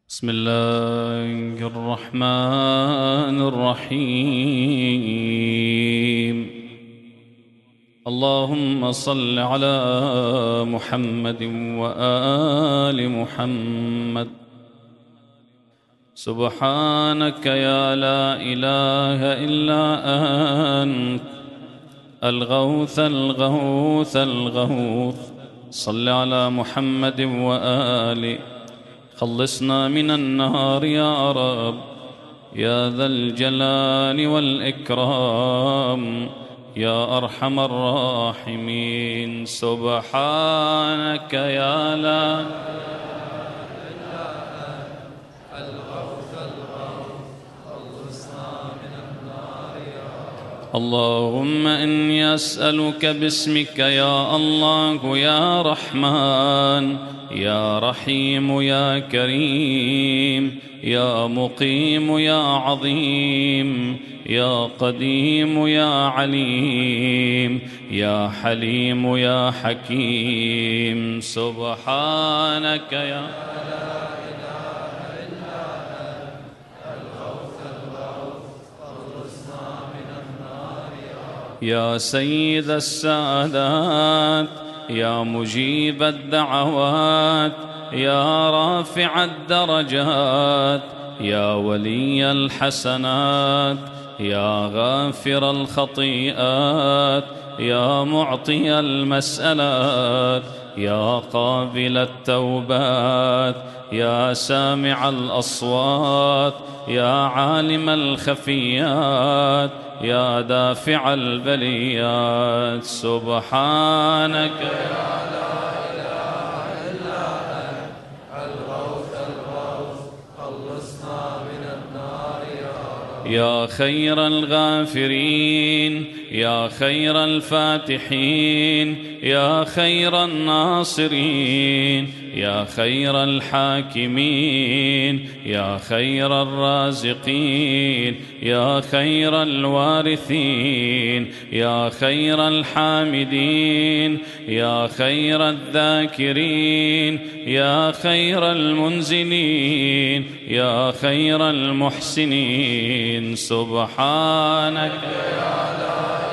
بسم الله الرحمن الرحيم. اللهم صل على محمد وآل محمد. سبحانك يا لا إله إلا أنت الغوث الغوث الغوث. صل على محمد وآله. خلصنا من النار يا رب يا ذا الجلال والإكرام يا أرحم الراحمين. سبحانك يا لا اللهم إني أسألك باسمك يا الله يا رحمن يا رحيم يا كريم يا مقيم يا عظيم يا قديم يا عليم يا حليم يا حكيم. سبحانك يا يا سيد السادات يا مجيب الدعوات يا رافع الدرجات يا ولي الحسنات يا غافر الخطيئات يا معطي المسألات يا قابل التوبات يا سامع الأصوات يا عالم الخفيات يا دافع البليات. سبحانك يا لا إله إلا أنت الغوث الغوث. خلصنا من النار يا رب. يا خير الغافرين يا خير الفاتحين يا خير الناصرين يا خير الحاكمين يا خير الرازقين يا خير الوارثين يا خير الحامدين يا خير الذاكرين يا خير المنزلين يا خير المحسنين. سبحانك يا لا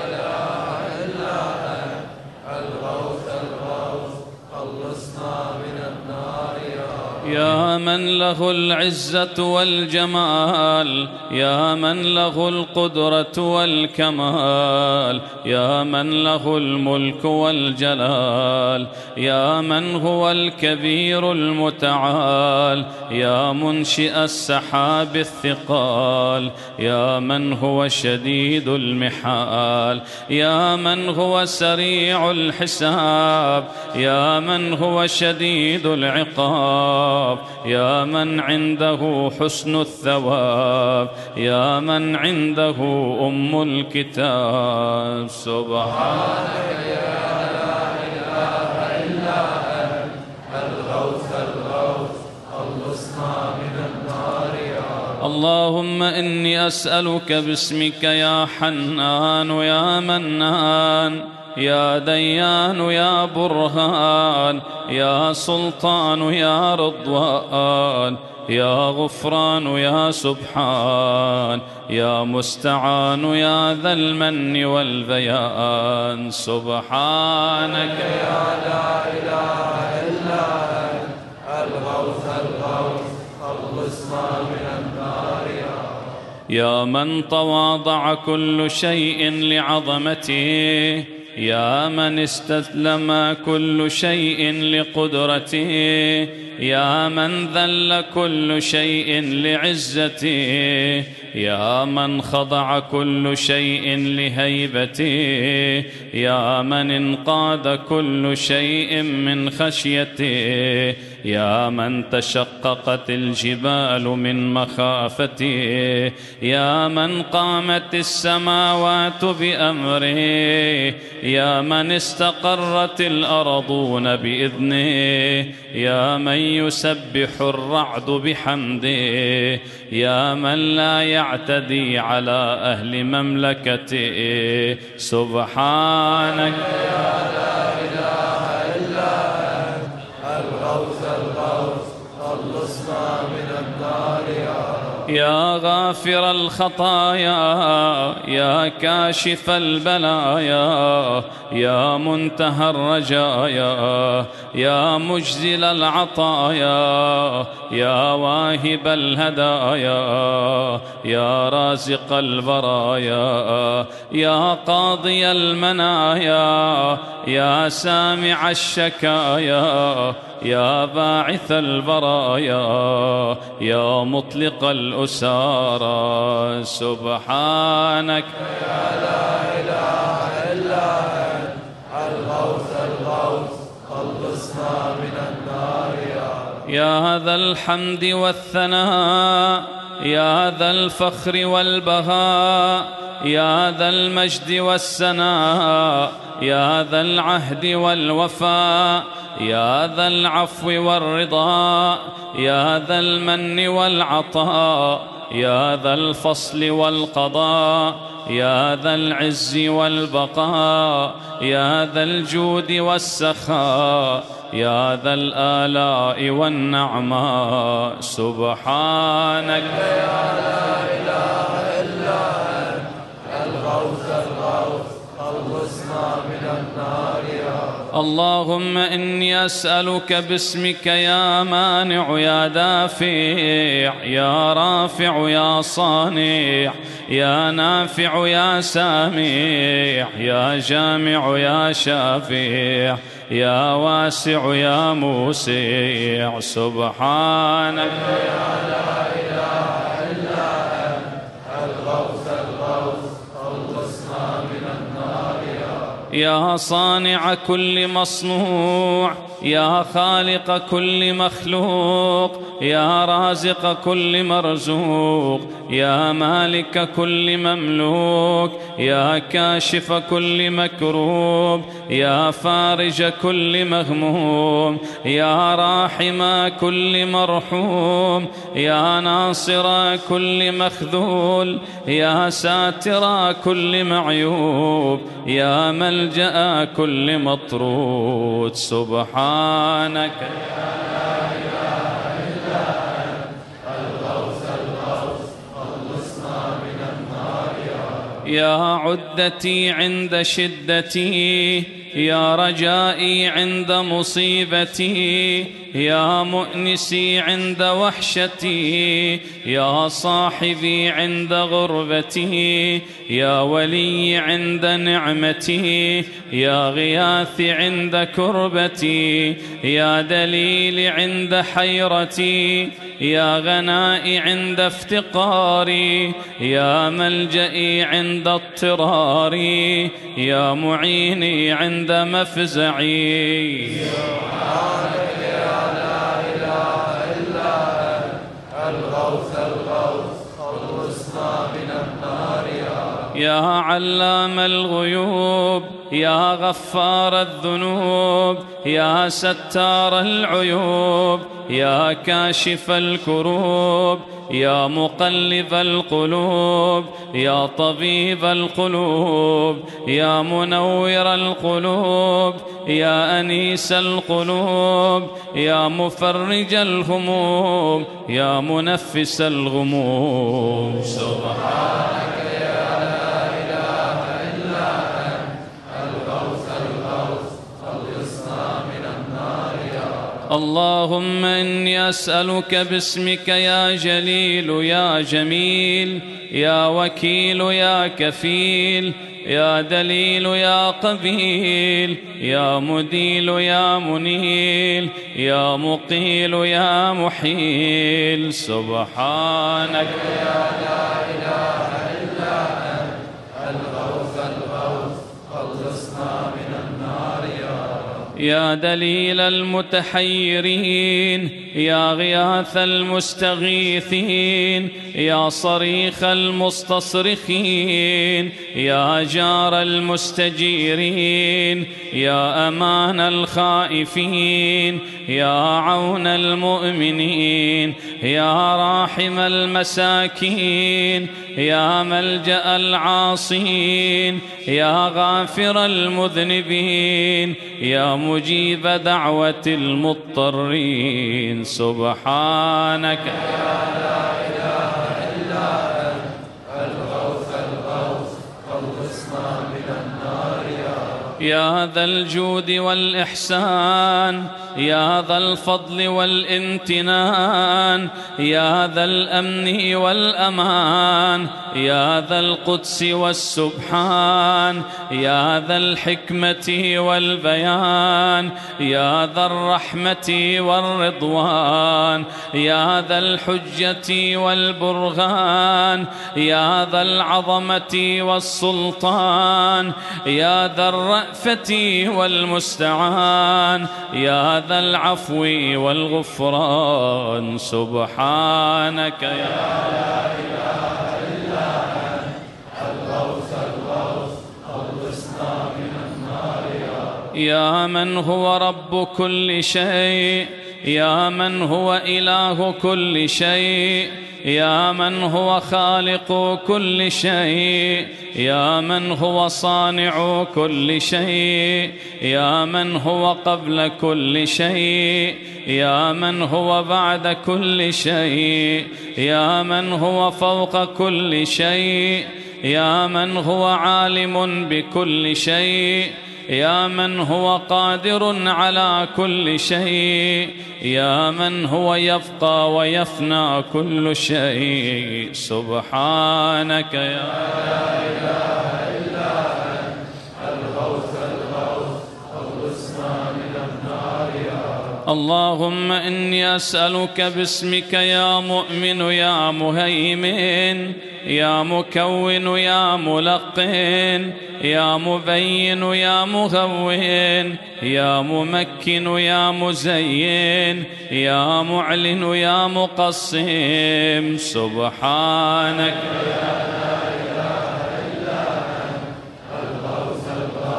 يا من له العزة والجمال يا من له القدرة والكمال يا من له الملك والجلال يا من هو الكبير المتعال يا منشئ السحاب الثقال يا من هو شديد المحال يا من هو سريع الحساب يا من هو شديد العقاب يا من عنده حسن الثواب يا من عنده أم الكتاب. سبحانك يا لا إله إلا أنت الغوث الغوث. خلصنا من النار يا رب. اللهم إني أسألك باسمك يا حنان يا منان يا ديان يا برهان يا سلطان يا رضوان يا غفران يا سبحان يا مستعان يا ذا المن والبيان. سبحانك يا لا إله إلا أنت الغوث الغوث. خلصنا من النار يا من تواضع كل شيء لعظمته يا من استسلم كل شيء لقدرته يا من ذل كل شيء لعزته يا من خضع كل شيء لهيبته يا من انقاد كل شيء من خشيته يا من تشققت الجبال من مخافته يا من قامت السماوات بأمره يا من استقرت الأرضون بإذنه يا من يسبح الرعد بحمده يا من لا يعتدي على أهل مملكته. سبحانك يا لا إله إلا أنت الغوث الغوث. خلص خلصنا من النار يا غافر الخطايا يا كاشف البلايا يا منتهى الرجايا يا مجزل العطايا يا واهب الهدايا يا رازق البرايا يا قاضي المنايا يا سامع الشكايا يا باعث البرايا يا مطلق الأسارى سبحانك يا لا إله إلا أنت الغوث الغوث خلصنا من النار يا ذا الحمد والثناء يا ذا الفخر والبهاء يا ذا المجد والسناء يا ذا العهد والوفاء يا ذا العفو والرضا يا ذا المن والعطاء يا ذا الفصل والقضاء يا ذا العز والبقاء يا ذا الجود والسخاء يا ذا الآلاء والنعماء سبحانك يا لا إله إلا أنت الغوث الغوث خلصنا من النار اللهم إني أسألك باسمك يا مانع يا دافع يا رافع يا صانع يا نافع يا سامع يا جامع يا شافع يا واسع يا موسع سبحانك يا لا إله إلا أنت الغوث الغوث خلصنا من النار يا صانع كل مصنوع يا خالق كل مخلوق يا رازق كل مرزوق يا مالك كل مملوك يا كاشف كل مكروب يا فارج كل مغموم يا راحم كل مرحوم يا ناصر كل مخذول يا ساتر كل معيوب يا ملجأ كل مطرود سبحانك يا لا إله إلا أنت الغوث الغوث خلصنا من النار يا عدتي عند شدتي يا رجائي عند مصيبتي يا مؤنسي عند وحشتي يا صاحبي عند غربتي يا ولي عند نعمتي يا غياثي عند كربتي يا دليل عند حيرتي يا غنائي عند افتقاري يا ملجئي عند اضطراري يا معيني عند مفزعي سبحانك يا لا إله إلا أنت الغوث الغوث خلصنا من النار يا علام الغيوب يا غفار الذنوب يا ستار العيوب يا كاشف الكروب يا مقلب القلوب يا طبيب القلوب يا منور القلوب يا أنيس القلوب يا مفرج الهموم يا منفس الغموم سبحانك يا لا إله إلا أنت الغوث الغوث خلصنا من النار اللهم إني أسألك باسمك يا جليل يا جميل يا وكيل يا كفيل يا دليل يا قبيل يا مديل يا منيل يا مقيل يا محيل سبحانك يا لا إله إلا أنت الغوث الغوث خلصنا من النار يا دليل المتحيرين يا غياث المستغيثين يا صريخ المستصرخين يا جار المستجيرين يا أمان الخائفين يا عون المؤمنين يا راحم المساكين يا ملجأ العاصين يا غافر المذنبين يا مجيب دعوة المضطرين سبحانك يا ذا الجود والإحسان يا ذا الفضل والامتنان يا ذا الأمن والأمان يا ذا القدس والسبحان يا ذا الحكمة والبيان يا ذا الرحمة والرضوان يا ذا الحجة والبرهان يا ذا العظمة والسلطان يا ذا الرأفة والمستعان يا ذا العفو والغفران سبحانك يا لا إله إلا أنت الغوث خلصنا من النار يا من هو رب كل شيء يا من هو إله كل شيء يا من هو خالق كل شيء يا من هو صانع كل شيء يا من هو قبل كل شيء يا من هو بعد كل شيء يا من هو فوق كل شيء يا من هو عالم بكل شيء يا من هو قادر على كل شيء يا من هو يبقى ويفنى كل شيء سبحانك يا لا إله إلا أنت الغوث خلصنا من النار يا اللهم إني أسألك باسمك يا مؤمن يا مهيمن يا مكون يا ملقن يا مبين يا مهون يا ممكن يا مزين يا معلن يا مقسم سبحانك يا لا إله إلا أنت الغوث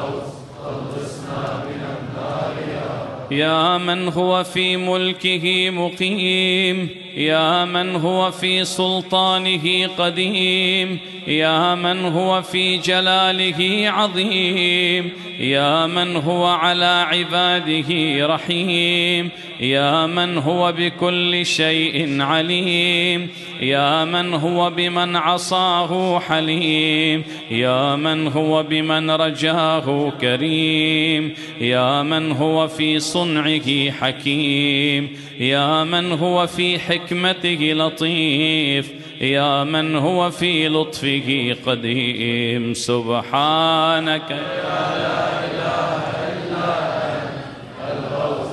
خلصنا من النار يا من هو في ملكه مقيم يا من هو في سلطانه قديم يا من هو في جلاله عظيم يا من هو على عباده رحيم يا من هو بكل شيء عليم يا من هو بمن عصاه حليم يا من هو بمن رجاه كريم يا من هو في صنعه حكيم يا من هو في حكمته لطيف يا من هو في لطفه قديم سبحانك يا لا إله إلا أنت الغوث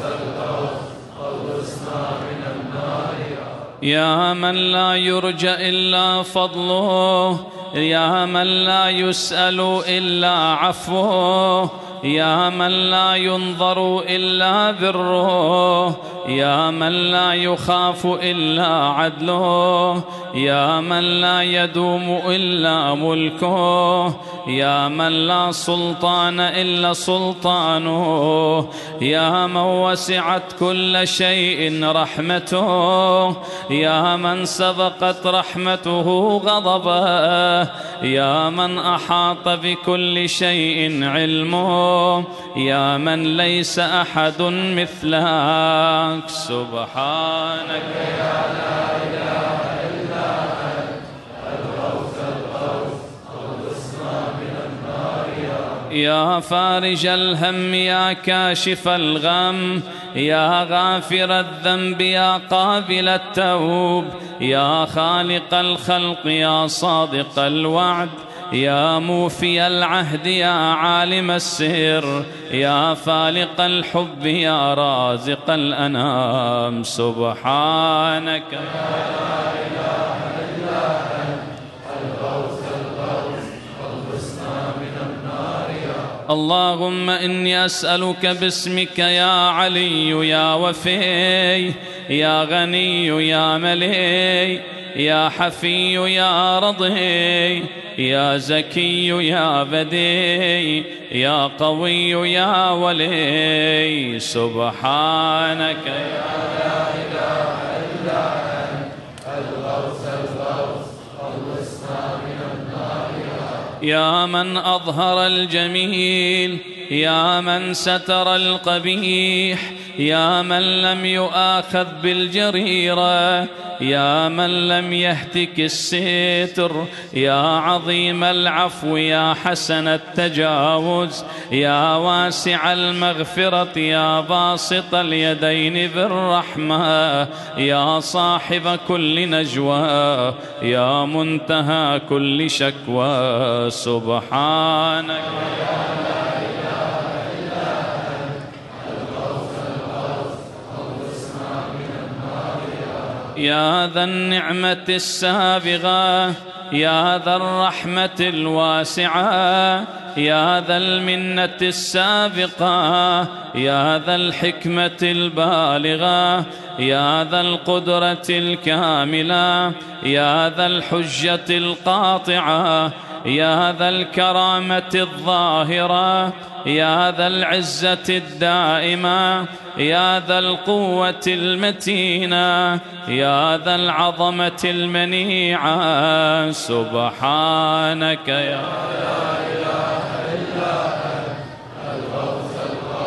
خلصنا من النار يا من لا يرجى إلا فضله يا من لا يسأل إلا عفوه يا من لا ينظر إلا بره يا من لا يخاف إلا عدله يا من لا يدوم إلا ملكه يا من لا سلطان إلا سلطانه يا من وسعت كل شيء رحمته يا من سبقت رحمته غضبه يا من أحاط بكل شيء علمه يا من ليس أحد مثلك سبحانك يا لا إله إلا أنت الغوث خلصنا من النار يا فارج الهم يا كاشف الغم يا غافر الذنب يا قابل التوب يا خالق الخلق يا صادق الوعد يا موفي العهد يا عالم السر يا فالق الحب يا رازق الأنام سبحانك يا لا إله إلا أنت الغوث خلصنا من النار اللهم إني أسألك باسمك يا علي يا وفي يا غني يا ملي يا حفي يا رضي يا زكي يا بدي يا قوي يا ولي سبحانك يا لا إله إلا أنت الغوث خلصنا من النار يا من أظهر الجميل يا من ستر القبيح، يا من لم يؤاخذ بالجريرة، يا من لم يهتك الستر، يا عظيم العفو، يا حسن التجاوز، يا واسع المغفرة، يا باسط اليدين بالرحمة، يا صاحب كل نجوى، يا منتهى كل شكوى. سبحانك يا ذا النعمة السابغة، يا ذا الرحمة الواسعة، يا ذا المنة السابقة، يا ذا الحكمة البالغة، يا ذا القدرة الكاملة، يا ذا الحجة القاطعة، يا ذا الكرامة الظاهرة، يا ذا العزة الدائمة، يا ذا القوة المتينة، يا ذا العظمة المنيعة. سبحانك يا لا إله إلا أنت الغوث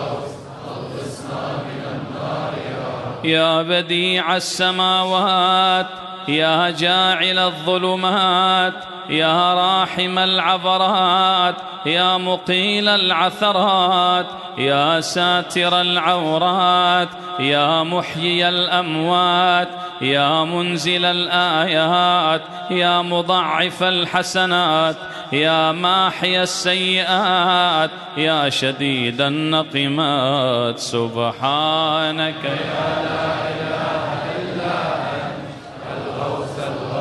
خلصنا من النار يا بديع السماوات، يا جاعل الظلمات، يا راحم العبرات، يا مقيل العثرات، يا ساتر العورات، يا محيي الأموات، يا منزل الآيات، يا مضاعف الحسنات، يا ماحي السيئات، يا شديد النقمات. سبحانك يا لا إله إلا أنت الغوث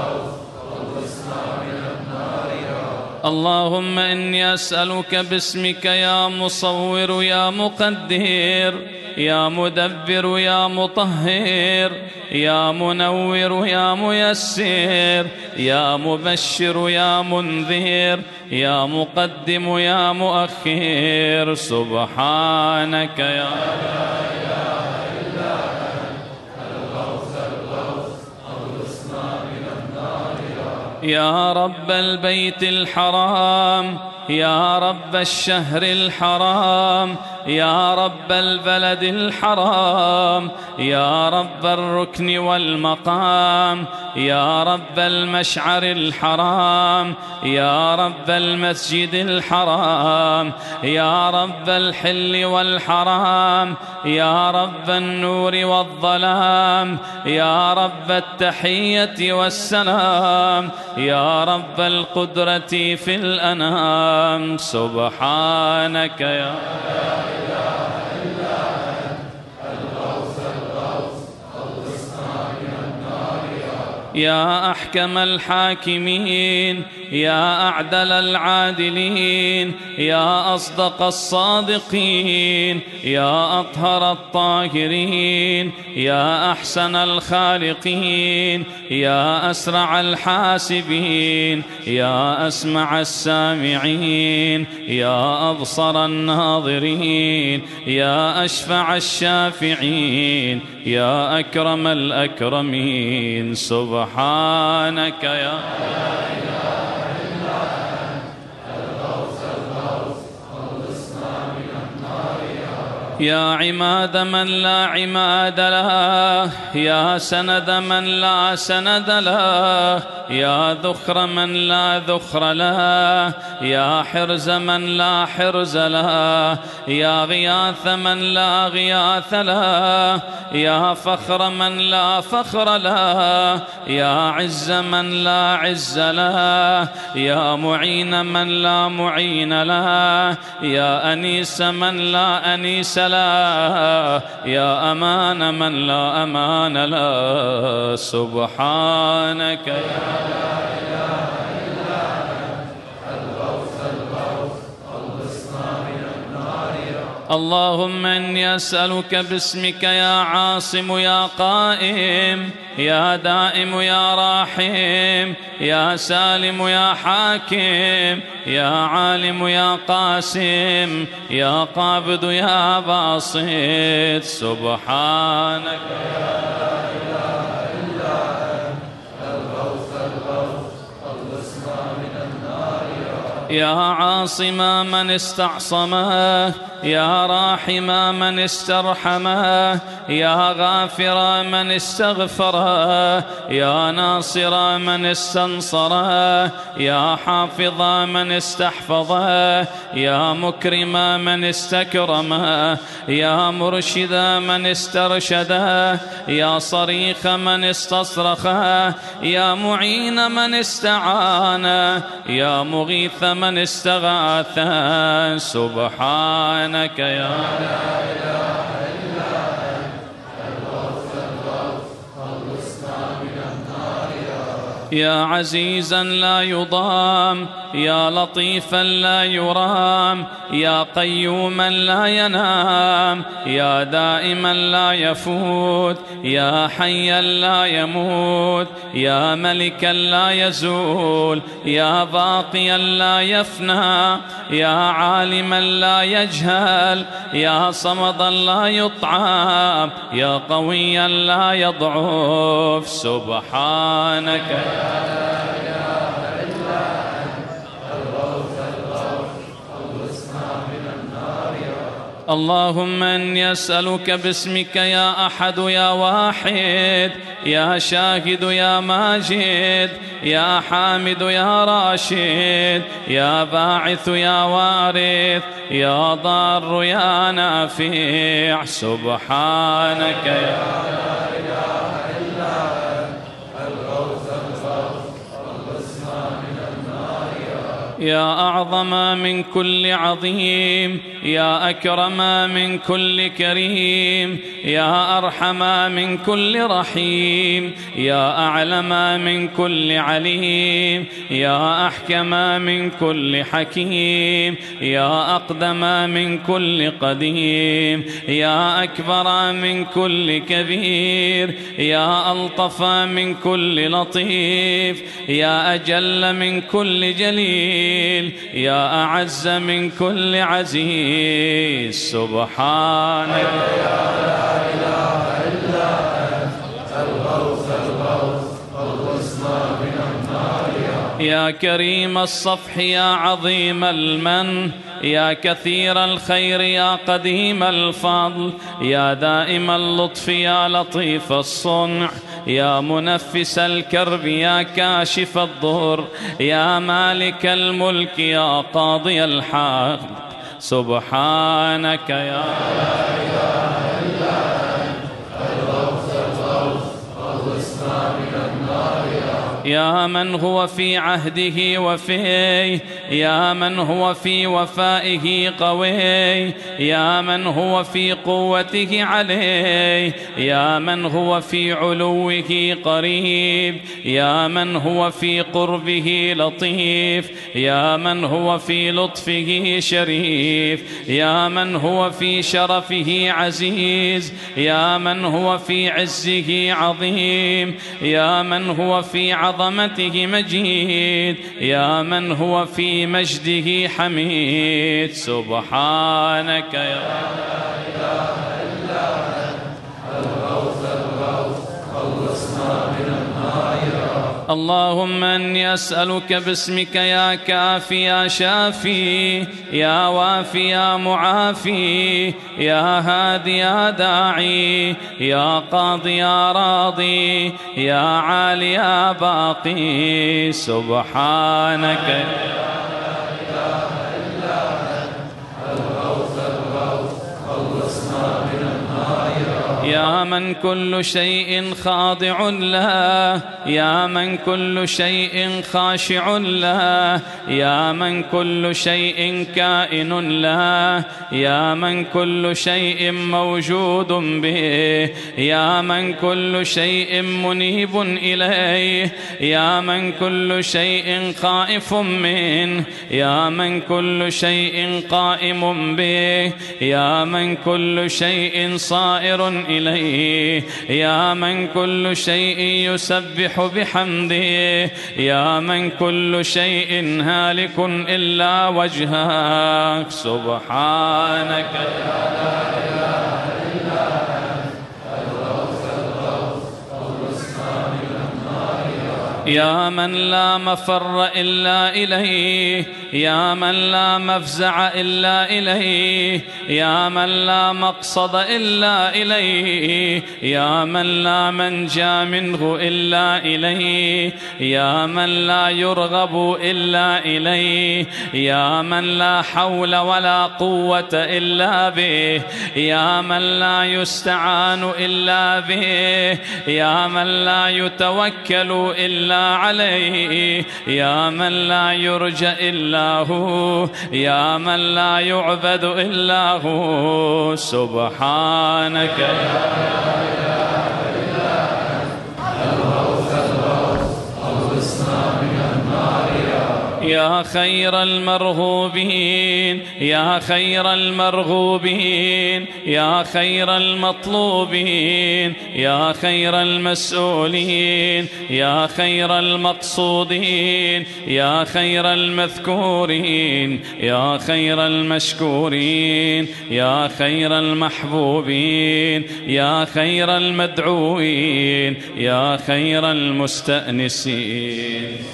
خلصنا من النار اللهم إني أسألك باسمك يا مصور يا مقدر يا مدبر يا مطهر يا منور يا ميسر يا مبشر يا منذر يا مقدم يا مؤخر. سبحانك يا لا إله إلا أنت الغوث خلصنا من النار يا رب البيت الحرام، يا رب الشهر الحرام، يا رب البلد الحرام، يا رب الركن والمقام، يا رب المشعر الحرام، يا رب المسجد الحرام، يا رب الحل والحرام، يا رب النور والظلام، يا رب التحية والسلام، يا رب القدرة في الأنام. سبحانك يا لا إله إلا أنت الغوث خلصنا من النار يا أحكم الحاكمين، يا أعدل العادلين، يا أصدق الصادقين، يا أطهر الطاهرين، يا أحسن الخالقين، يا أسرع الحاسبين، يا أسمع السامعين، يا أبصر الناظرين، يا أشفع الشافعين، يا أكرم الأكرمين. سبحانك يا يا عماد من لا عماد له، يا سند من لا سند له، يا ذخر من لا ذخر له، يا حرز من لا حرز له، يا غياث من لا غياث له، يا فخر من لا فخر له، يا عز من لا عز له، يا معين من لا معين له، يا أنيس من لا أنيس له، يا أمان من لا أمان له. سبحانك يا لا إله إلا أنت الغوث خلصنا من النار اللهم إني أسألك باسمك يا عاصم يا قائم يا دائم يا راحم يا سالم يا حاكم يا عالم يا قاسم يا قابض يا باسط. سبحانك لا إله إلا أنت الغوث خلصنا من النار يا عاصما من استعصمه، يا راحما من استرحمه، يا غافرا من استغفره، يا ناصرا من استنصره، يا حافظا من استحفظه، يا مكرما من استكرمه، يا مرشدا من استرشده، يا صريخ من استصرخه، يا معين من استعانه، يا مغيث من استغاثه. سبحانك يا لا إله إلا أنت الغوث خلصنا من النار يا عزيزا لا يضام، يا لطيفا لا يرام، يا قيوما لا ينام، يا دائما لا يفوت، يا حيا لا يموت، يا ملكا لا يزول، يا باقيا لا يفنى، يا عالما لا يجهل، يا صمدا لا يطعم، يا قويا لا يضعف. سبحانك لا إله إلا أنت الغوث خلصنا من النار اللهم إني أسألك باسمك يا أحد يا واحد، يا شاهد يا ماجد، يا حامد يا راشد، يا باعث يا وارث، يا ضار يا نافع. سبحانك يا لا إله إلا أنت الغوث خلصنا من النار يا أعظم من كل عظيم، يا أكرم من كل كريم، يا أرحم من كل رحيم، يا أعلم من كل عليم، يا أحكم من كل حكيم، يا أقدم من كل قديم، يا أكبر من كل كبير، يا ألطف من كل لطيف، يا أجل من كل جليل، يا أعز من كل عزيز. سبحانك لا إله إلا أنت الغوث خلصنا من النار يا كريم الصفح يا عظيم المن، يا كثير الخير يا قديم الفضل، يا دائم اللطف يا لطيف الصنع، يا منفس الكرب يا كاشف الضر، يا مالك الملك يا قاضي الحق. سبحانك يا لا إله إلا أنت الغوث خلصنا من النار يا من هو في عهده وفيه، يا من هو في وفائه قوي، يا من هو في قوته عليه، يا من هو في علوه قريب، يا من هو في قربه لطيف، يا من هو في لطفه شريف، يا من هو في شرفه عزيز، يا من هو في عزه عظيم، يا من هو في عظمته مجيد، يا من هو في مجده حميد. سبحانك يا لا إله إلا أنت الغوث خلصنا من النار اللهم إني أسألك باسمك يا كافي يا شافي، يا وافي يا معافي، يا هادي يا داعي، يا قاضي يا راضي، يا عالي يا باقي. سبحانك يا من كل شيء خاضع له، يا من كل شيء خاشع له، يا من كل شيء كائن له، يا من كل شيء موجود به، يا من كل شيء منيب إليه، يا من كل شيء خائف منه، يا من كل شيء قائم به، يا من كل شيء صائر إليه، يا من كل شيء يسبح بحمده، يا من كل شيء هالك إلا وجهك. سبحانك لا إله إلا أنت الغوث خلصنا من النار يا من لا مفر إلا إليه، يا من لا مفزع إلا إليه، يا من لا مقصد إلا إليه، يا من لا منجى منه إلا إليه، يا من لا يرغب إلا إليه، يا من لا حول ولا قوة إلا به، يا من لا يستعان إلا به، يا من لا يتوكل إلا عليه، يا من لا يرجى إلا هو، يا من لا يعبد إلا هو. سبحانك يا خير المرغوبين، يا خير المرغوبين، يا خير المطلوبين، يا خير المسؤولين، يا خير المقصودين، يا خير المذكورين، يا خير المشكورين، يا خير المحبوبين، يا خير المدعوين، يا خير المستأنسين.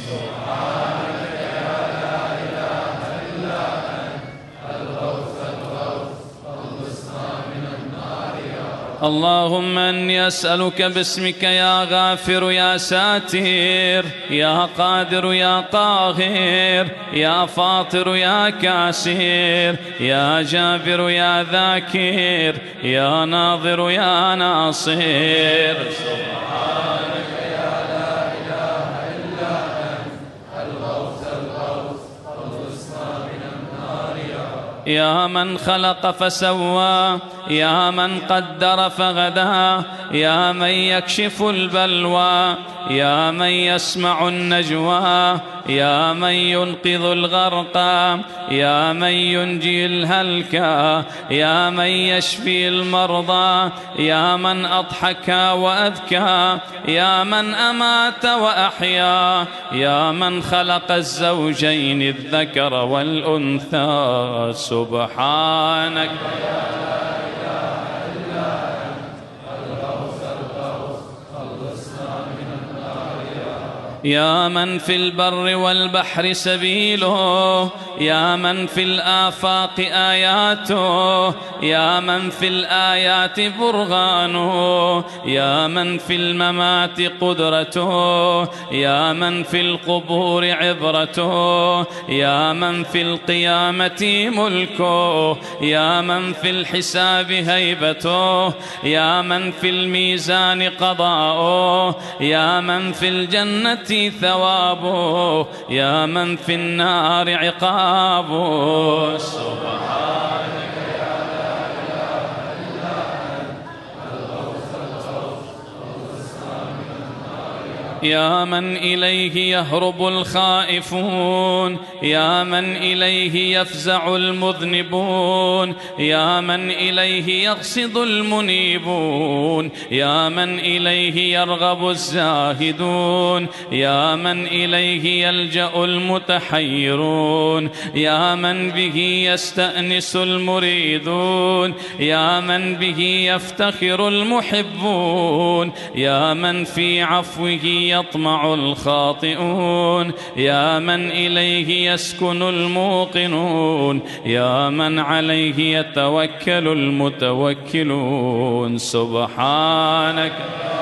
اللهم إني أسألك باسمك يا غافر يا ساتر يا قادر يا قاهر يا فاطر يا كاسر يا جابر يا ذاكر يا ناظر يا ناصر. يا من خلق فسوى، يا من قدر فغدى، يا من يكشف البلوى، يا من يسمع النجوى، يا من ينقذ الغرقى، يا من ينجي الهلكى، يا من يشفي المرضى، يا من أضحك وأذكى، يا من أمات وأحيا، يا من خلق الزوجين الذكر والأنثى. سبحانك يا من في البر والبحر سبيله، يا من في الآفاق آياته، يا من في الآيات برهانه، يا من في الممات قدرته، يا من في القبور عبرته، يا من في القيامة ملكه، يا من في الحساب هيبته، يا من في الميزان قضاؤه، يا من في الجنة ثوابه، يا من في النار عقابه. سبحانك يا لا إله إلا أنت يا من إليه يهرب الخائفون، يا من إليه يفزع المذنبون، يا من إليه يقصد المنيبون، يا من إليه يرغب الزاهدون، يا من إليه يلجأ المتحيرون، يا من به يستأنس المريدون، يا من به يفتخر المحبون، يا من في عفوه يطمع الخاطئون، يا من إليه يسكن الموقنون، يا من عليه يتوكل المتوكلون. سبحانك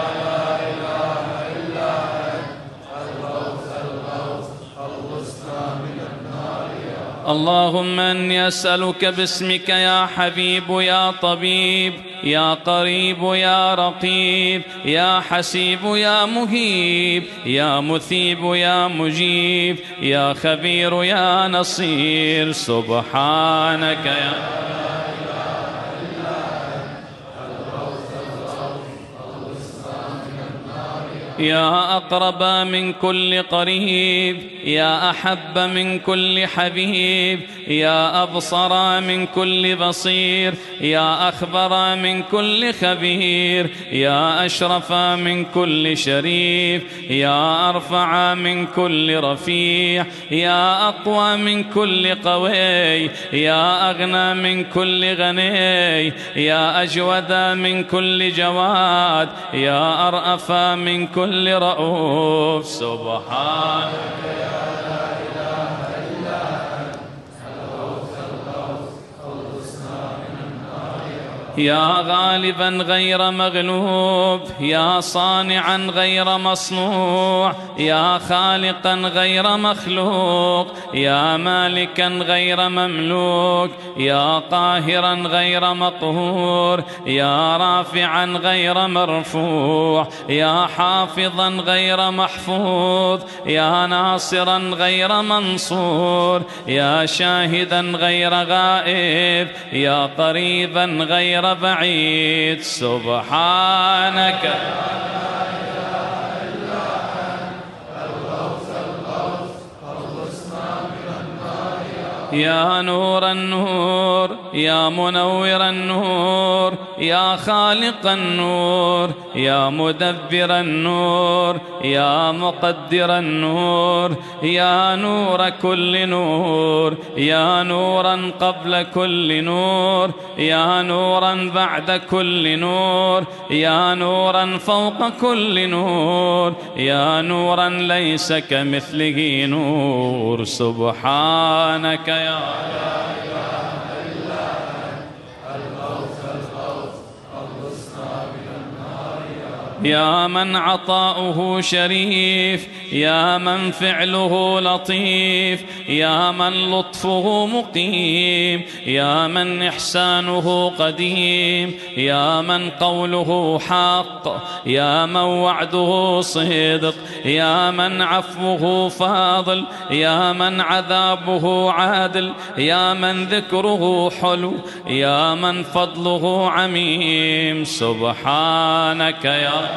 اللهم إني أسألك باسمك يا حبيب يا طبيب يا قريب يا رقيب يا حسيب يا مهيب يا مثيب يا مجيب يا خبير يا نصير. سبحانك يا أقرب من كل قريب، يا أحب من كل حبيب، يا أبصر من كل بصير، يا أخبر من كل خبير، يا أشرف من كل شريف، يا أرفع من كل رفيع، يا أقوى من كل قوي، يا أغنى من كل غني، يا أجود من كل جواد، يا أرأف من كل بكل رؤوف. سبحانك يا غالبا غير مغلوب، يا صانعا غير مصنوع، يا خالقا غير مخلوق، يا مالكا غير مملوك، يا قاهرا غير مقهور، يا رافعا غير مرفوع، يا حافظا غير محفوظ، يا ناصرا غير منصور، يا شاهدا غير غائب، يا قريبا غير بعيد. سبحانك يا نور النور، يا منور النور، يا خالق النور، يا مدبر النور، يا مقدر النور، يا نور كل نور، يا نورا قبل كل نور، يا نورا بعد كل نور، يا نورا فوق كل نور، يا نورا ليس كمثله نور. سبحانك يا يا من عطاؤه شريف، يا من فعله لطيف، يا من لطفه مقيم، يا من إحسانه قديم، يا من قوله حق، يا من وعده صدق، يا من عفوه فاضل، يا من عذابه عادل، يا من ذكره حلو، يا من فضله عميم. سبحانك يا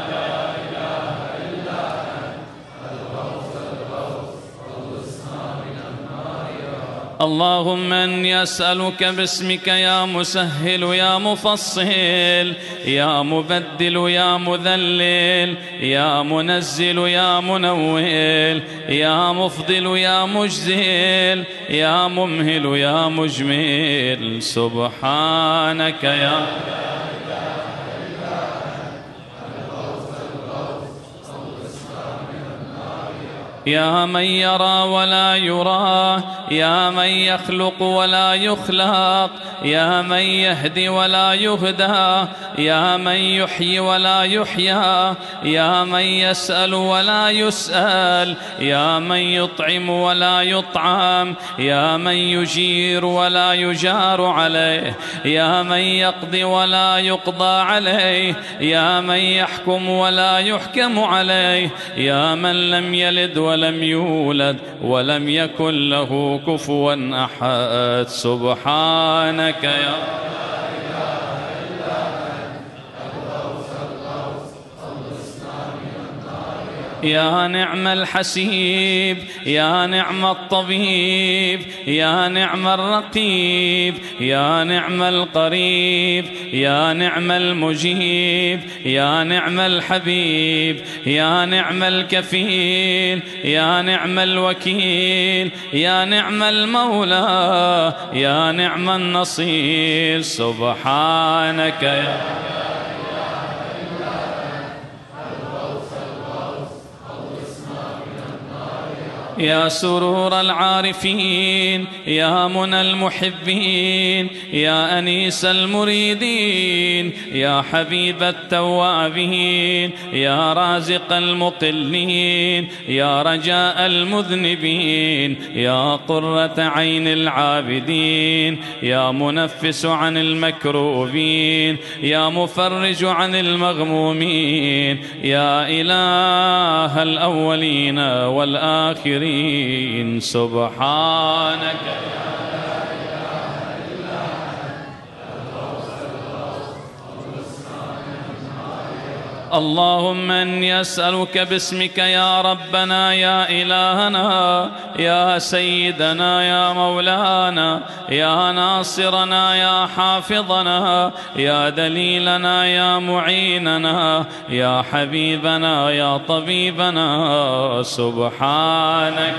اللهم إني أسألك باسمك يا مسهل يا مفصل، يا مبدل يا مذلل، يا منزل يا منول، يا مفضل يا مجزل، يا ممهل يا مجمل. سبحانك يا من يرى ولا يرى، يا من يخلق ولا يخلق، يا من يهدي ولا يهدى، يا من يحيي ولا يحيى، يا من يسأل ولا يسأل، يا من يطعم ولا يطعم، يا من يجير ولا يجار عليه، يا من يقضي ولا يقضى عليه، يا من يحكم ولا يحكم عليه، يا من لم يلد ولم يولد ولم يكن له كفوا أحد. سبحانك يا يا نعم الحسيب، يا نعم الطبيب، يا نعم الرقيب، يا نعم القريب، يا نعم المجيب، يا نعم الحبيب، يا نعم الكفيل، يا نعم الوكيل، يا نعم المولى، يا نعم النصير. سبحانك يا سرور العارفين، يا منى المحبين، يا أنيس المريدين، يا حبيب التوابين، يا رازق المقلين، يا رجاء المذنبين، يا قرة عين العابدين، يا منفس عن المكروبين، يا مفرج عن المغمومين، يا إله الأولين والآخرين. سبحانك اللهم إني أسألك باسمك يا ربنا يا إلهنا يا سيدنا يا مولانا يا ناصرنا يا حافظنا يا دليلنا يا معيننا يا حبيبنا يا طبيبنا. سبحانك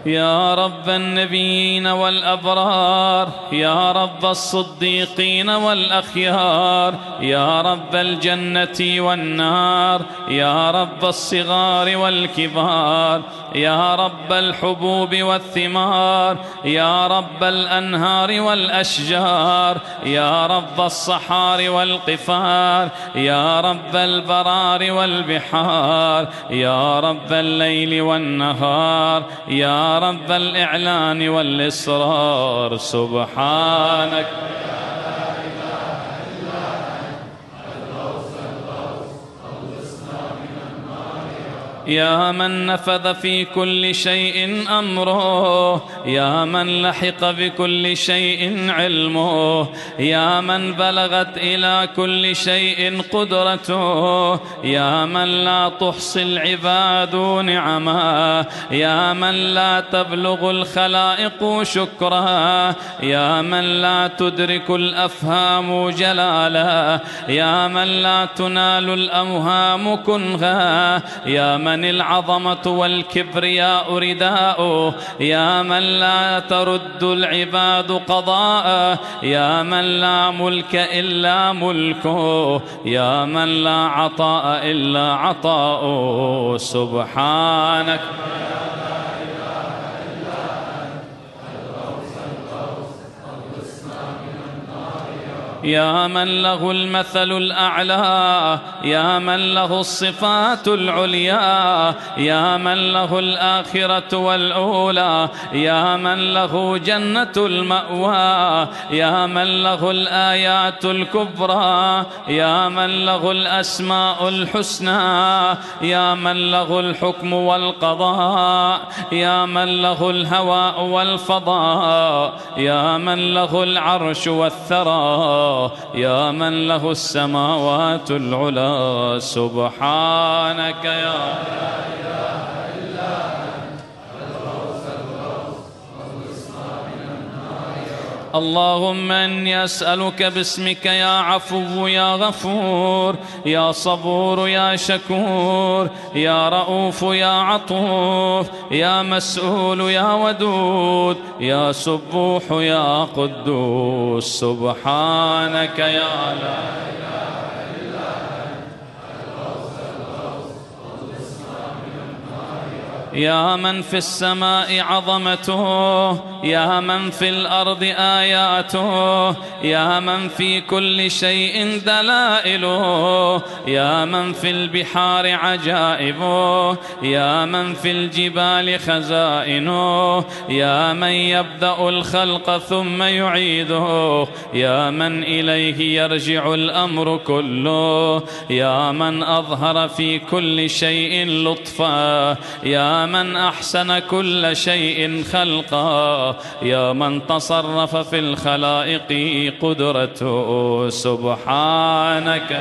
يا رب النبيين والأبرار، يا رب الصديقين والأخيار، يا رب الجنة والنار، يا رب الصغار والكبار، يا رب الحبوب والثمار، يا رب الأنهار والأشجار، يا رب الصحار والقفار، يا رب البرار والبحار، يا رب الليل والنهار، يا رب الإعلان والإسرار. سبحانك يا من نفذ في كل شيء أمره، يا من لحق بكل شيء علمه، يا من بلغت إلى كل شيء قدرته، يا من لا تحصي العباد نعمه، يا من لا تبلغ الخلائق شكرها، يا من لا تدرك الأفهام جلاله، يا من لا تنال الأوهام كنها، يا من العظمة والكبرياء رداؤه، يا من لا ترد العباد قضاءه، يا من لا ملك إلا ملكه، يا من لا عطاء إلا عطاؤه. سبحانك يا من له المثل الأعلى، يا من له الصفات العليا، يا من له الآخرة والأولى، يا من له جنة المأوى، يا من له الآيات الكبرى، يا من له الأسماء الحسنى، يا من له الحكم والقضاء، يا من له الهواء والفضاء، يا من له العرش والثرى، يا من له السماوات العلى. سبحانك يا اللهم إني أسألك باسمك يا عفو يا غفور، يا صبور يا شكور، يا رؤوف يا عطوف، يا مسؤول يا ودود، يا سبوح يا قدوس. سبحانك يا لا يا من في السماء عظمته، يا من في الأرض آياته، يا من في كل شيء دلائله، يا من في البحار عجائبه، يا من في الجبال خزائنه، يا من يبدأ الخلق ثم يعيده، يا من إليه يرجع الأمر كله، يا من أظهر في كل شيء لطفا، يا من أحسن كل شيء خلقا، يا من تصرف في الخلائق قدرته. سبحانك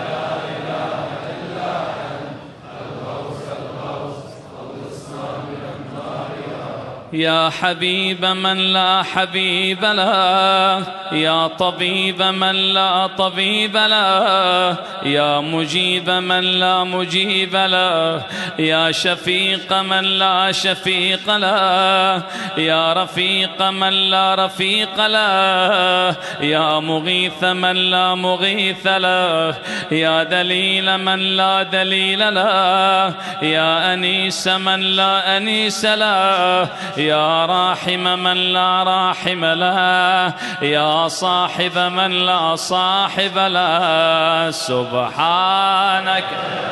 يا حبيب من لا حبيب له، يا طبيب من لا طبيب له، يا مجيب من لا مجيب له، يا شفيق من لا شفيق له، يا رفيق من لا رفيق له، يا مغيث من لا مغيث له، يا دليل من لا دليل له، يا أنيس من لا أنيس له، يا راحم من لا راحم له، يا صاحب من لا صاحب له. سبحانك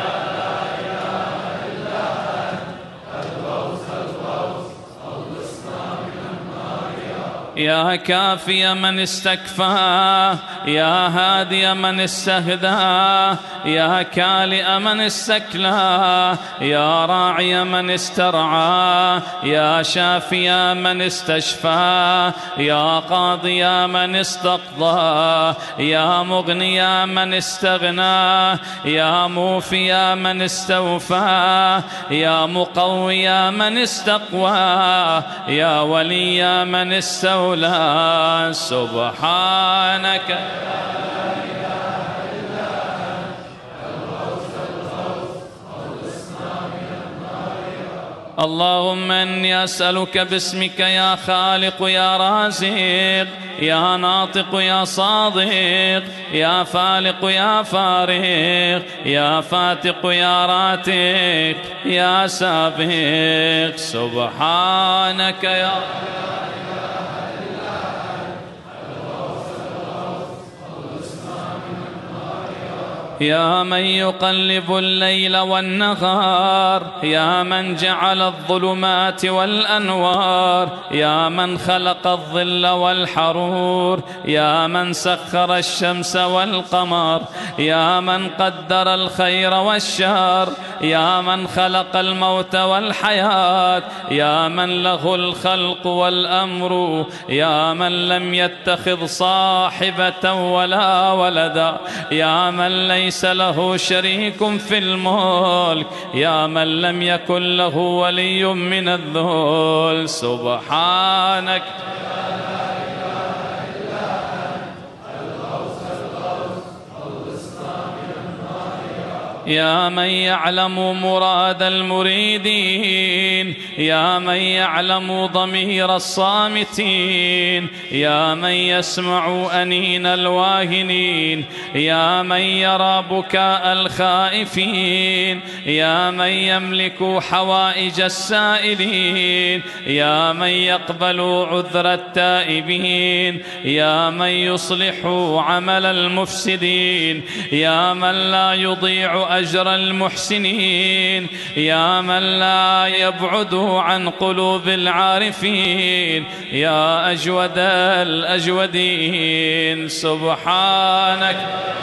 يا كافي من استكفى، يا هادي من استهدى، يا كالئ من استكلى، يا راعي من استرعى، يا شافي من استشفى، يا قاضي من استقضى، يا مغني من استغنى، يا موفي من استوفى، يا مقوي من استقوى، يا ولي من استولى. سبحانك اللهم إني أسألك باسمك يا خالق يا رازق يا ناطق يا صادق يا فالق يا فارق يا فاتق يا راتق يا سابق سبحانك يا من يقلب الليل والنهار يا من جعل الظلمات والأنوار يا من خلق الظل والحرور يا من سخر الشمس والقمر يا من قدر الخير والشر يا من خلق الموت والحياة يا من له الخلق والأمر يا من لم يتخذ صاحبة ولا ولدا يا من ليس له شريك في الملك يا من لم يكن له ولي من الذل سبحانك يا من يعلم مراد المريدين يا من يعلم ضمير الصامتين يا من يسمع أنين الواهنين يا من يرى بكاء الخائفين يا من يملك حوائج السائلين يا من يقبل عذر التائبين يا من يصلح عمل المفسدين يا من لا يضيع أجر المحسنين يا من لا يبعد عن قلوب العارفين يا أجود الأجودين سبحانك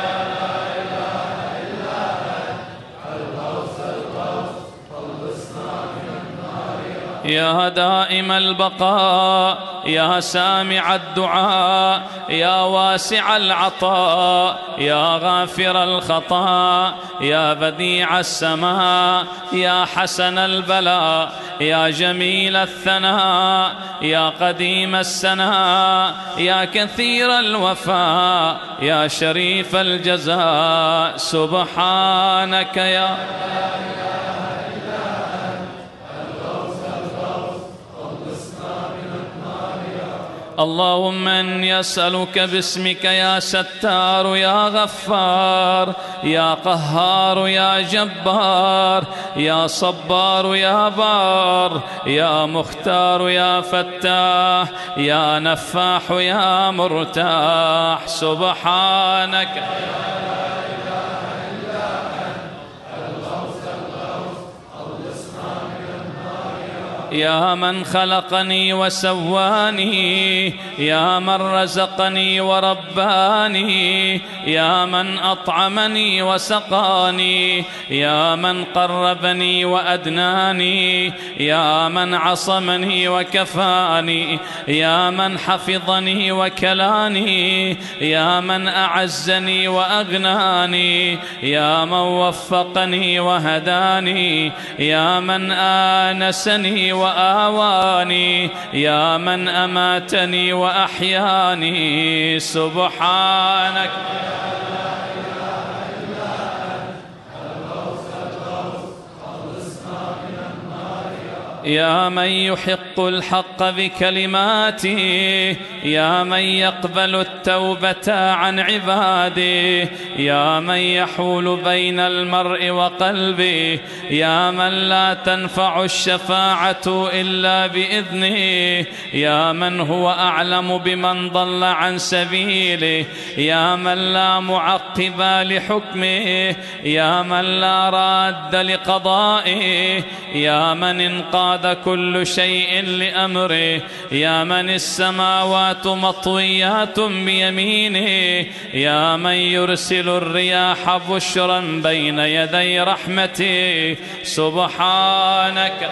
يا دائم البقاء يا سامع الدعاء يا واسع العطاء يا غافر الخطا يا بديع السماء يا حسن البلاء يا جميل الثناء يا قديم السناء يا كثير الوفاء يا شريف الجزاء سبحانك يا اللهم إني أسألك باسمك يا ستار يا غفار يا قهار يا جبار يا صبار يا بار يا مختار يا فتاح يا نفاح يا مرتاح سبحانك يا من خلقني وسواني يا من رزقني ورباني يا من أطعمني وسقاني يا من قربني وأدناني يا من عصمني وكفاني يا من حفظني وكلاني يا من أعزني وأغناني يا من وفقني وهداني يا من آنسني وآواني يا من أماتني وأحياني سبحانك يا من يحق الحق بكلماته يا من يقبل التوبة عن عباده يا من يحول بين المرء وقلبه يا من لا تنفع الشفاعة إلا بإذنه يا من هو أعلم بمن ضل عن سبيله يا من لا معقب لحكمه يا من لا راد لقضائه يا من انقاد كل شيء لأمره يا من السماوات مطويات بيمينه يا من يرسل الرياح بشرا بين يدي رحمته سبحانك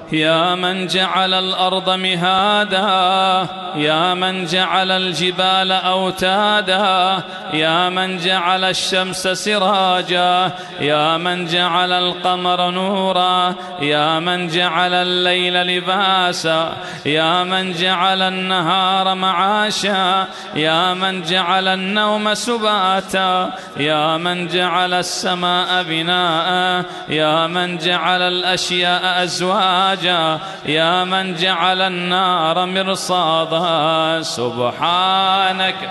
يا من جعل الأرض مهادا، يا من جعل الجبال أوتادا، يا من جعل الشمس سراجا، يا من جعل القمر نورا، يا من جعل الليل لباسا، يا من جعل النهار معاشا، يا من جعل النوم سباتا، يا من جعل السماء بناء، يا من جعل الأشياء أزواجا، يا من جعل النار مرصادا. سبحانك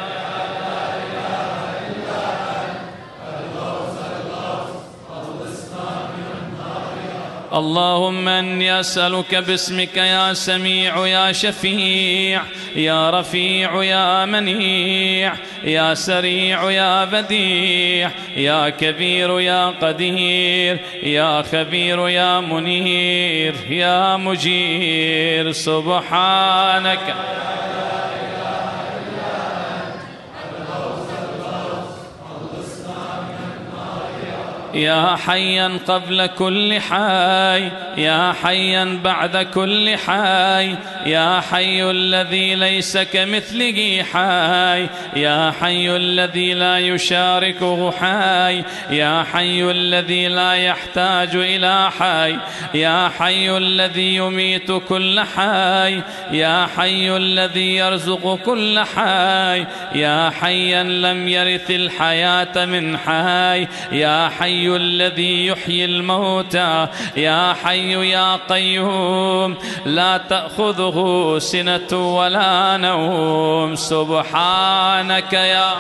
اللهم إني أسألك باسمك يا سميع يا شفيع يا رفيع يا منيع يا سريع يا بديع يا كبير يا قدير يا خبير يا منير يا مجير. سبحانك يا حيا قبل كل حي، يا حيا بعد كل حي، يا حي الذي ليس كمثله حي، يا حي الذي لا يشاركه حي، يا حي الذي لا يحتاج إلى حي، يا حي الذي يميت كل حي، يا حي الذي يرزق كل حي، يا حيا لم يرث الحياة من حي، يا حي الذي يحيي الموتى، يا حي يا قيوم لا تأخذه سنة ولا نوم. سبحانك يا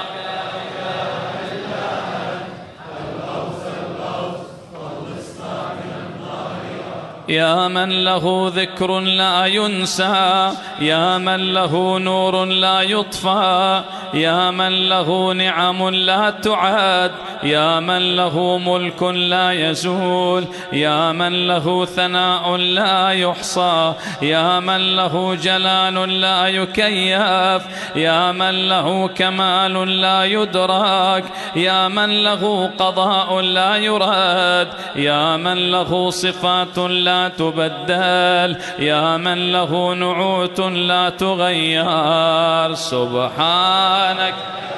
يا من له ذكر لا ينسى، يا من له نور لا يطفى، يا من له نعم لا تعاد، يا من له ملك لا يزول، يا من له ثناء لا يحصى، يا من له جلال لا يكيف، يا من له كمال لا يدرك، يا من له قضاء لا يراد، يا من له صفات لا تبدل، يا من له نعوت لا تغير. سبحانك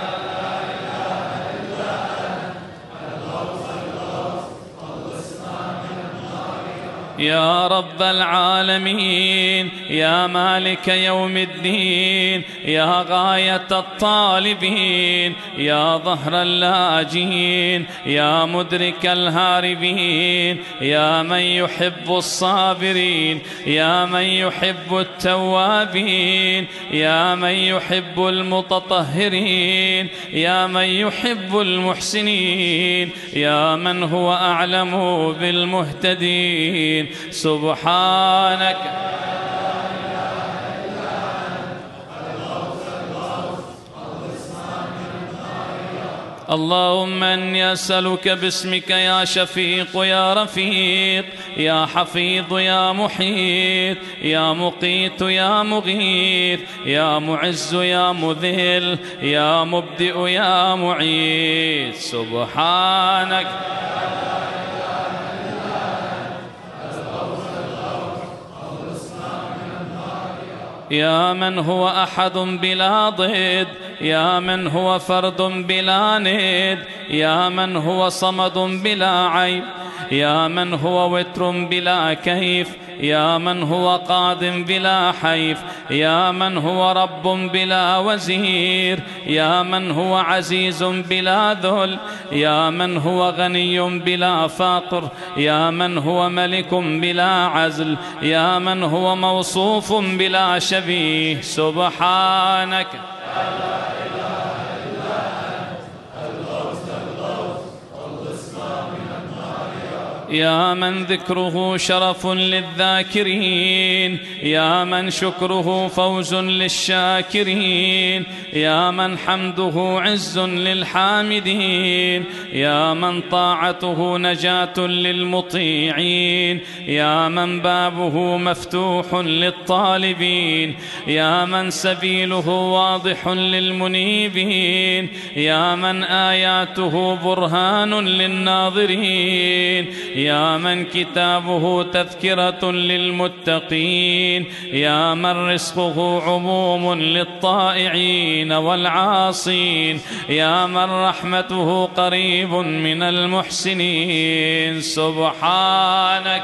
يا رب العالمين، يا مالك يوم الدين، يا غاية الطالبين، يا ظهر اللاجين، يا مدرك الهاربين، يا من يحب الصابرين، يا من يحب التوابين، يا من يحب المتطهرين، يا من يحب المحسنين، يا من هو أعلم بالمهتدين. سبحانك اللهم إني أسألك باسمك يا شفيق يا رفيق يا حفيظ يا محيط يا مقيت يا مغيث يا معز يا مذل يا مبدئ يا معيد. سبحانك يا من هو أحد بلا ضد، يا من هو فرد بلا ند، يا من هو صمد بلا عيب، يا من هو وتر بلا كيف، يا من هو قاض بلا حيف، يا من هو رب بلا وزير، يا من هو عزيز بلا ذل، يا من هو غني بلا فقر، يا من هو ملك بلا عزل، يا من هو موصوف بلا شبيه. سبحانك يا من ذكره شرف للذاكرين، يا من شكره فوز للشاكرين، يا من حمده عز للحامدين، يا من طاعته نجاة للمطيعين، يا من بابه مفتوح للطالبين، يا من سبيله واضح للمنيبين، يا من آياته برهان للناظرين، يا من كتابه تذكرة للمتقين، يا من رزقه عموم للطائعين والعاصين، يا من رحمته قريب من المحسنين. سبحانك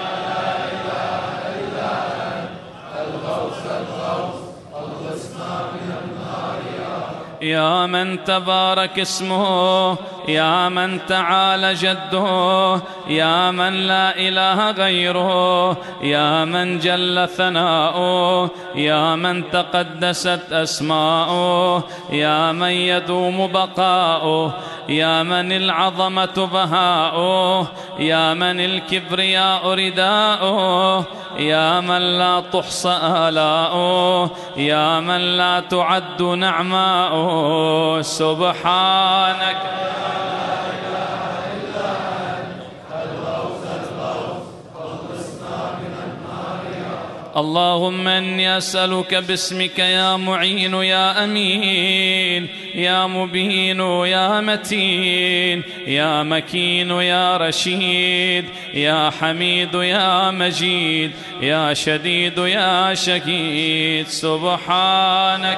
يا من تبارك اسمه، يا من تعالى جده، يا من لا إله غيره، يا من جل ثناؤه، يا من تقدست أسماؤه، يا من يدوم بقاؤه، يا من العظمة بهاؤه، يا من الكبرياء رداؤه، يا من لا تحصى آلاؤه، يا من لا تعد نعماؤه. سبحانك اللهم إني أسألك باسمك يا معين يا أمين يا مبين يا متين يا مكين يا رشيد يا حميد يا مجيد يا شديد يا شهيد. سبحانك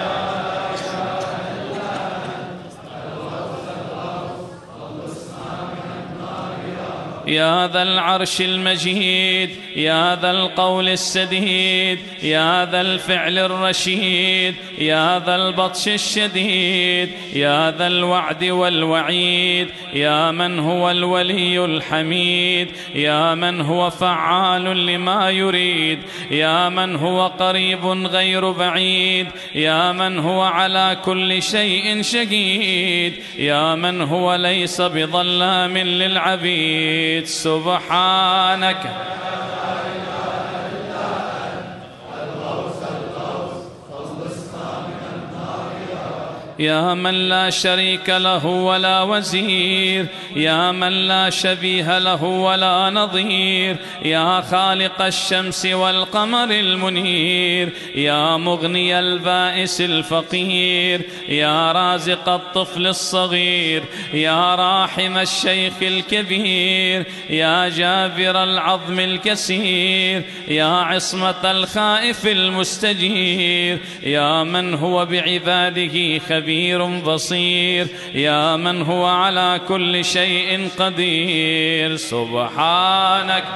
يا ذا العرش المجيد، يا ذا القول السديد، يا ذا الفعل الرشيد، يا ذا البطش الشديد، يا ذا الوعد والوعيد، يا من هو الولي الحميد، يا من هو فعال لما يريد، يا من هو قريب غير بعيد، يا من هو على كل شيء شهيد، يا من هو ليس بظلام للعبيد. سبحانك يا من لا شريك له ولا وزير، يا من لا شبيه له ولا نظير، يا خالق الشمس والقمر المنير، يا مغني البائس الفقير، يا رازق الطفل الصغير، يا راحم الشيخ الكبير، يا جابر العظم الكسير، يا عصمة الخائف المستجير، يا من هو بعباده خبير بصير، يا من هو على كل شيء قدير. سبحانك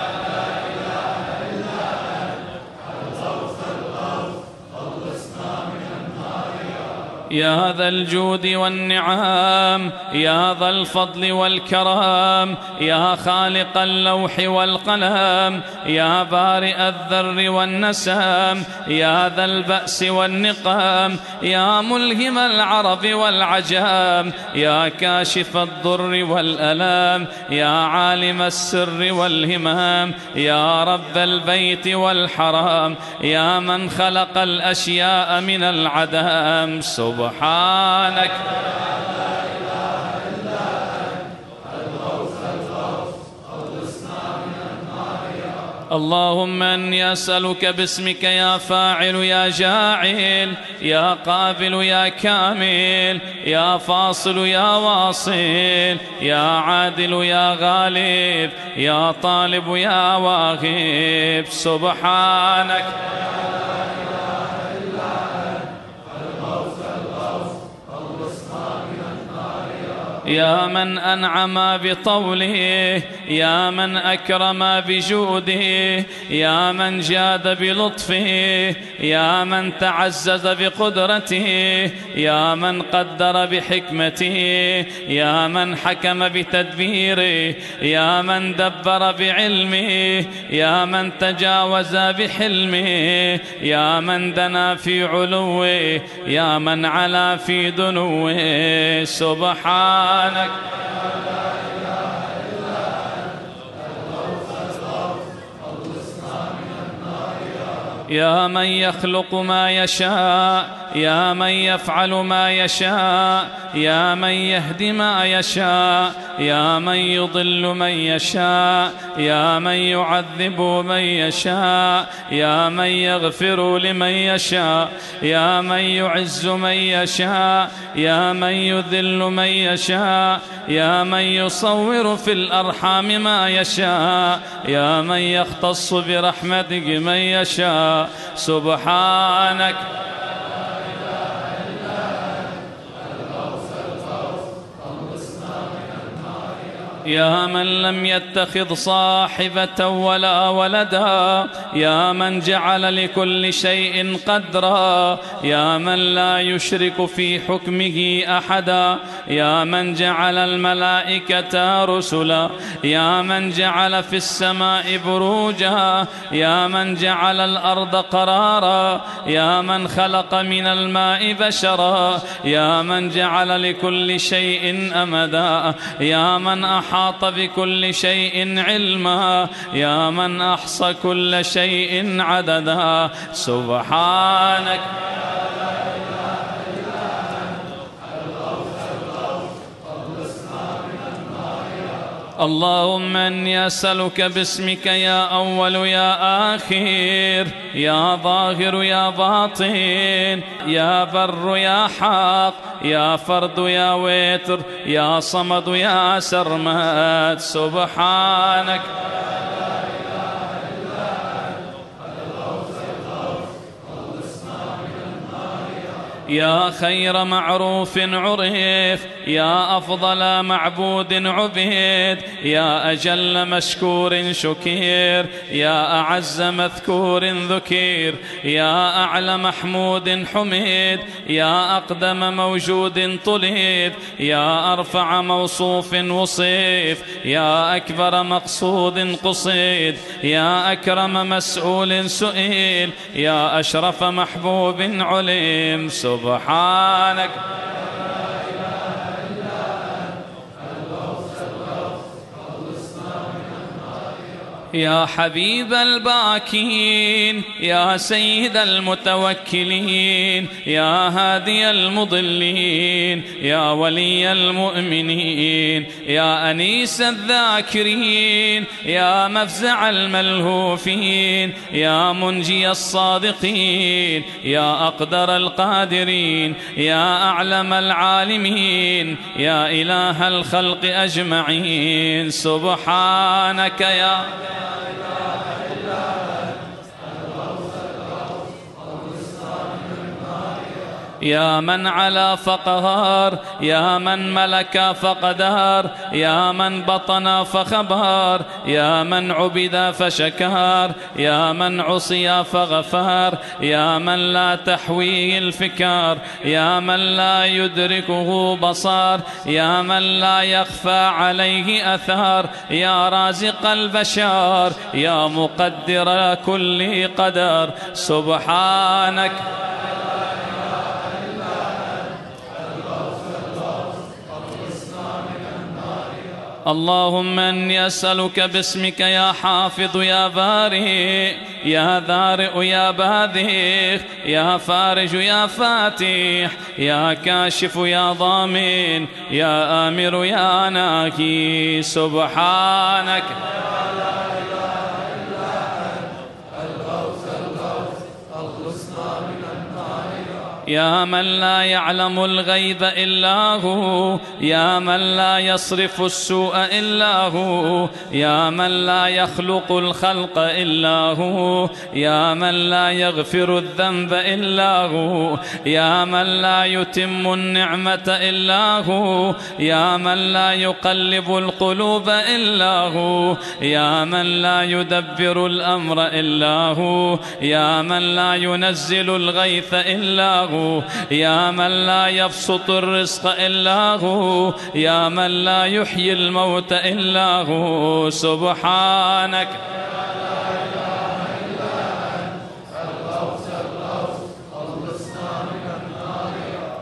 يا ذا الجود والنعام، يا ذا الفضل والكرام، يا خالق اللوح والقلم، يا بارئ الذر والنسام، يا ذا البأس والنقام، يا ملهم العرب والعجام، يا كاشف الضر والألام، يا عالم السر والهمام، يا رب البيت والحرام، يا من خلق الأشياء من العدم. سبحانك اللهم إني أسألك باسمك يا فاعل يا جاعل، يا قابل يا كامل، يا فاصل يا واصل، يا عادل يا غالب، يا طالب يا واغب. سبحانك يا من أنعم بطوله، يا من أكرم بجوده، يا من جاد بلطفه، يا من تعزز بقدرته، يا من قدر بحكمته، يا من حكم بتدبيره، يا من دبر بعلمه، يا من تجاوز بحلمه، يا من دنا في علوه، يا من علا في دنوه. سبحانك يا من يخلق ما يشاء، يا من يفعل ما يشاء، يا من يهدي ما يشاء، يا من يضل من يشاء، يا من يعذب من يشاء، يا من يغفر لمن يشاء، يا من يعز من يشاء، يا من يذل من يشاء، يا من يصور في الأرحام ما يشاء، يا من يختص برحمتك من يشاء. سبحانك يا من لم يتخذ صاحبة ولا ولدا، يا من جعل لكل شيء قدرا، يا من لا يشرك في حكمه أحدا، يا من جعل الملائكة رسلا، يا من جعل في السماء بروجا، يا من جعل الأرض قرارا، يا من خلق من الماء بشرا، يا من جعل لكل شيء أمدا، يا من أحاط بكل شيء علما، يا من أحصى كل شيء عددا. سبحانك اللهم إني أسألك باسمك يا أول يا آخر، يا ظاهر يا باطن، يا بر يا حق، يا فرد يا وتر، يا صمد يا سرمد. سبحانك يا خير معروف عرف، يا أفضل معبود عبيد، يا أجل مشكور شكير، يا أعز مذكور ذكير، يا أعلى محمود حميد، يا أقدم موجود طلب، يا أرفع موصوف وصيف، يا أكبر مقصود قصيد، يا أكرم مسؤول سئيل، يا أشرف محبوب علم. سبحانك يا حبيب الباكين، يا سيد المتوكلين، يا هادي المضلين، يا ولي المؤمنين، يا أنيس الذاكرين، يا مفزع الملهوفين، يا منجي الصادقين، يا أقدر القادرين، يا أعلم العالمين، يا إله الخلق أجمعين. سبحانك يا يا من علا فقهار، يا من ملك فقدار، يا من بطن فخبار، يا من عبد فشكار، يا من عصي فغفار، يا من لا تحويه الفكار، يا من لا يدركه بصار، يا من لا يخفى عليه أثار، يا رازق البشر، يا مقدر كل قدر. سبحانك اللهم إني أسألك باسمك يا حافظ يا بارئ، يا ذارئ يا باذخ، يا فارج يا فاتح، يا كاشف يا ضامن، يا آمر يا ناهي. سبحانك يا من لا يعلم الغيب إلا هو، يا من لا يصرف السوء إلا هو، يا من لا يخلق الخلق إلا هو، يا من لا يغفر الذنب إلا هو، يا من لا يتم النعمة إلا هو، يا من لا يقلب القلوب إلا هو، يا من لا يدبر الأمر إلا هو، يا من لا ينزل الغيث إلا هو، يا من لا يبسط الرزق إلا هو، يا من لا يحيي الموت إلا هو. سبحانك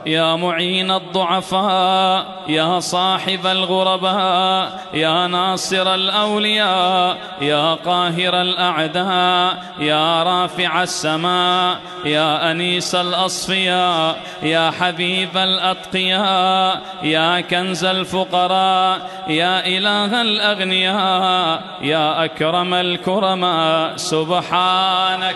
يا معين الضعفاء، يا صاحب الغرباء، يا ناصر الأولياء، يا قاهر الأعداء، يا رافع السماء، يا أنيس الأصفياء، يا حبيب الأتقياء، يا كنز الفقراء، يا إله الأغنياء، يا أكرم الكرماء، سبحانك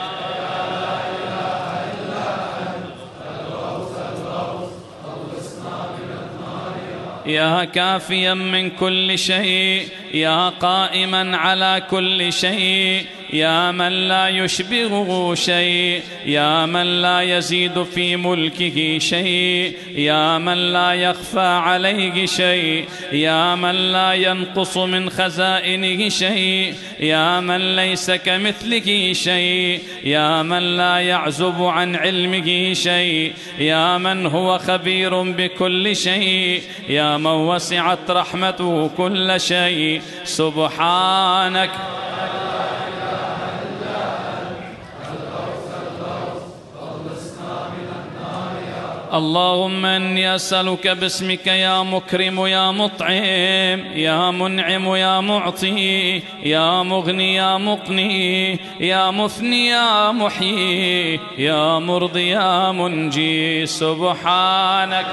يا كافيا من كل شيء، يا قائما على كل شيء، يا من لا يشبهه شيء، يا من لا يزيد في ملكه شيء، يا من لا يخفى عليه شيء، يا من لا ينقص من خزائنه شيء، يا من ليس كمثله شيء، يا من لا يعزب عن علمه شيء، يا من هو خبير بكل شيء، يا من وسعت رحمته كل شيء، سبحانك اللهم إني أسألك باسمك يا مكرم يا مطعم يا منعم يا معطي يا مغني يا مقني يا مثني يا محيي يا مرضي يا منجي، سبحانك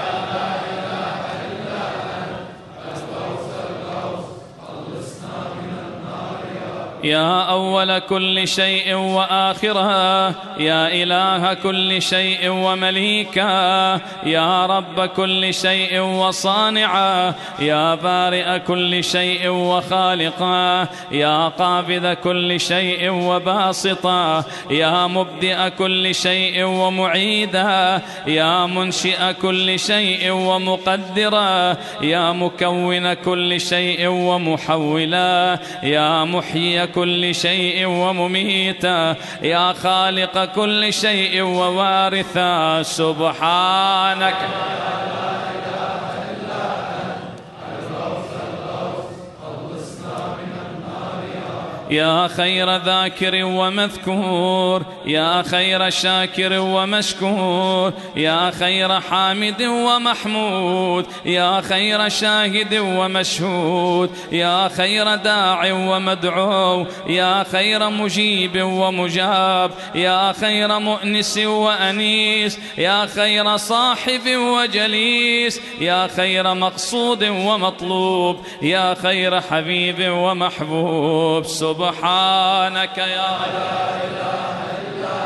يا أول كل شيء وآخره، يا إله كل شيء ومليكه، يا رب كل شيء وصانعه، يا بارئ كل شيء وخالقه، يا قابض كل شيء وباسطه، يا مبدئ كل شيء ومعيده، يا منشئ كل شيء ومقدره، يا مكون كل شيء ومحوله، يا محيي كل شيء ومميتا، يا خالق كل شيء ووارثا، سبحانك يا خير ذاكر ومذكور، يا خير شاكر ومشكور، يا خير حامد ومحمود، يا خير شاهد ومشهود، يا خير داع ومدعو، يا خير مجيب ومجاب، يا خير مؤنس وأنيس، يا خير صاحب وجليس، يا خير مقصود ومطلوب، يا خير حبيب ومحبوب، سبحانك يا لا إله إلا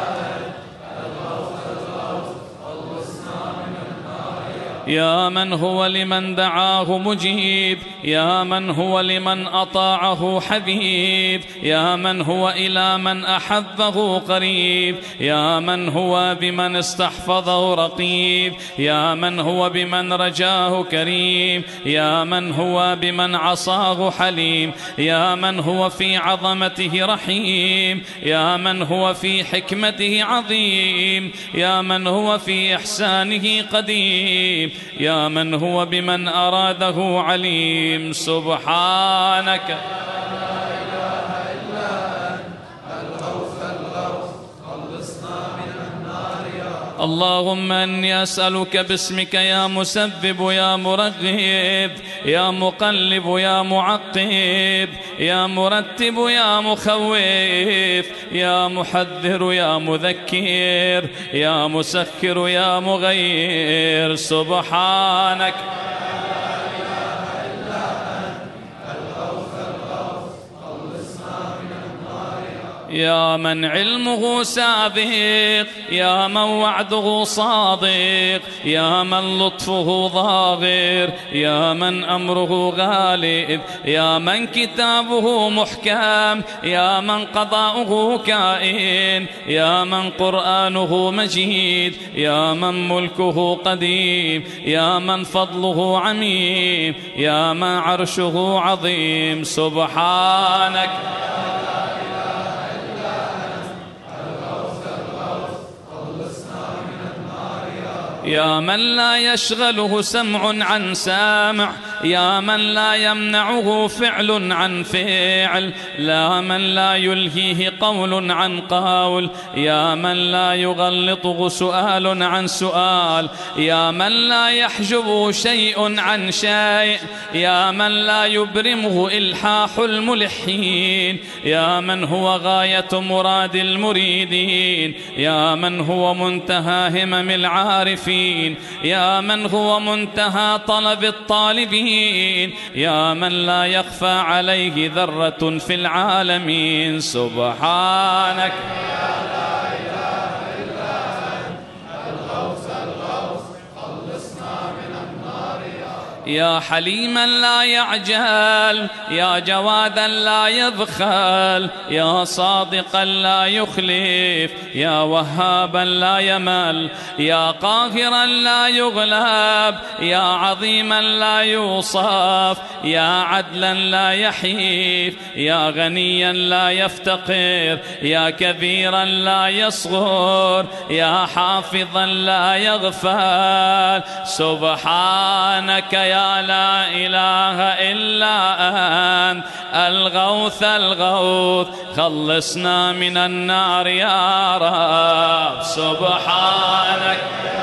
يا من هو لمن دعاه مجيب، يا من هو لمن أطاعه حبيب، يا من هو إلى من أحبه قريب، يا من هو بمن استحفظه رقيب، يا من هو بمن رجاه كريم، يا من هو بمن عصاه حليم، يا من هو في عظمته رحيم، يا من هو في حكمته عظيم، يا من هو في إحسانه قديم، يا من هو بمن أراده عليم، سبحانك اللهم إني أسألك باسمك يا مسبب يا مرغب يا مقلب يا معقب يا مرتب يا مخوف يا محذر يا مذكر يا مسخر يا مغير، سبحانك يا من علمه سابق، يا من وعده صادق، يا من لطفه ظاهر، يا من أمره غالب، يا من كتابه محكم، يا من قضاؤه كائن، يا من قرآنه مجيد، يا من ملكه قديم، يا من فضله عميم، يا من عرشه عظيم، سبحانك يا من لا يشغله سمع عن سامع، يا من لا يمنعه فعل عن فعل، لا من لا يلهيه قول عن قول، يا من لا يغلطه سؤال عن سؤال، يا من لا يحجبه شيء عن شيء، يا من لا يبرمه إلحاح الملحين، يا من هو غاية مراد المريدين، يا من هو منتهى همم العارفين، يا من هو منتهى طلب الطالبين، يا من لا يخفى عليه ذرة في العالمين. سبحانك يا حليما لا يعجل، يا جوادا لا يبخل، يا صادقا لا يخلف، يا وهابا لا يمل، يا قاهرا لا يغلب، يا عظيما لا يوصف، يا عدلا لا يحيف، يا غنيا لا يفتقر، يا كبيرا لا يصغر، يا حافظا لا يغفل. سبحانك يا لا إله إلا أنت الغوث الغوث، خلصنا من النار يا رب. سبحانك